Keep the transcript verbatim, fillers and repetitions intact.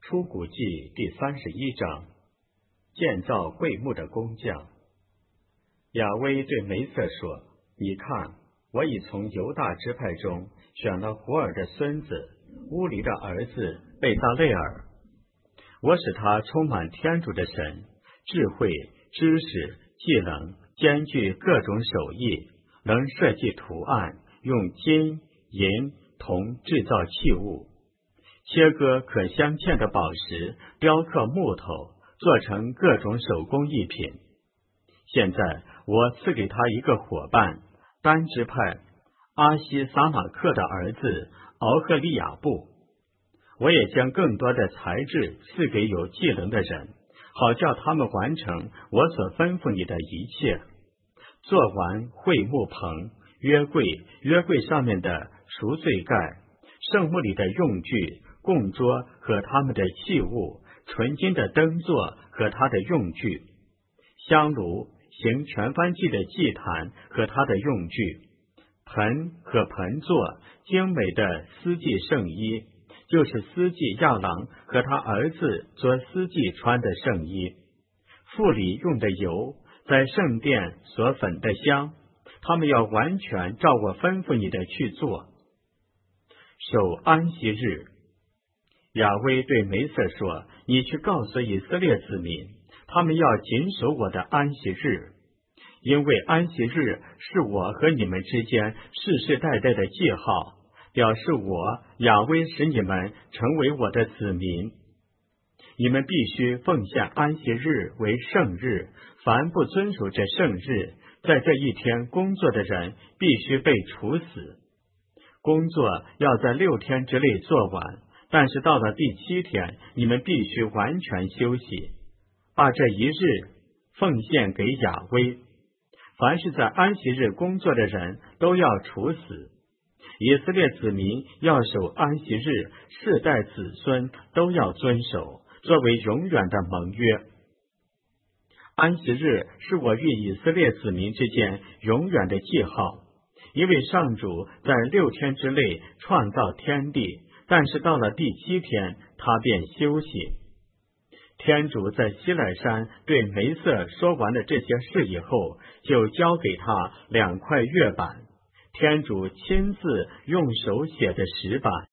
出谷记第三十一章，建造会幕的工匠。亚威对梅瑟说：你看，我已从犹大支派中选了胡尔的孙子乌黎的儿子贝撒类尔，我使他充满天主的神，智慧、知识、技能，兼具各种手艺，能设计图案，用金、银、铜制造器物，切割可镶嵌的宝石，雕刻木头，做成各种手工艺品。现在我赐给他一个伙伴，丹支派阿西撒马克的儿子敖赫利亚布。我也将更多的才智赐给有技能的人，好叫他们完成我所吩咐你的一切。做完会幕棚、约柜、约柜上面的赎罪盖、圣幕里的用具、供桌和他们的器物，纯金的灯座和它的用具，香炉、行全燔祭的祭坛和它的用具，盆和盆座，精美的司祭圣衣，就是司祭亚郎和他儿子做司祭穿的圣衣，妇里用的油，在圣殿所粉的香，他们要完全照我吩咐你的去做。守安息日。亚威对梅瑟说：你去告诉以色列子民，他们要谨守我的安息日，因为安息日是我和你们之间世世代代的记号，表示我亚威使你们成为我的子民。你们必须奉献安息日为圣日，凡不遵守这圣日，在这一天工作的人必须被处死。工作要在六天之内做完，但是到了第七天，你们必须完全休息，把这一日奉献给亚威。凡是在安息日工作的人都要处死。以色列子民要守安息日，世代子孙都要遵守，作为永远的盟约。安息日是我与以色列子民之间永远的记号，因为上主在六天之内创造天地，但是到了第七天，他便休息。天主在西乃山对梅瑟说完了这些事以后，就交给他两块月板，天主亲自用手写的石板。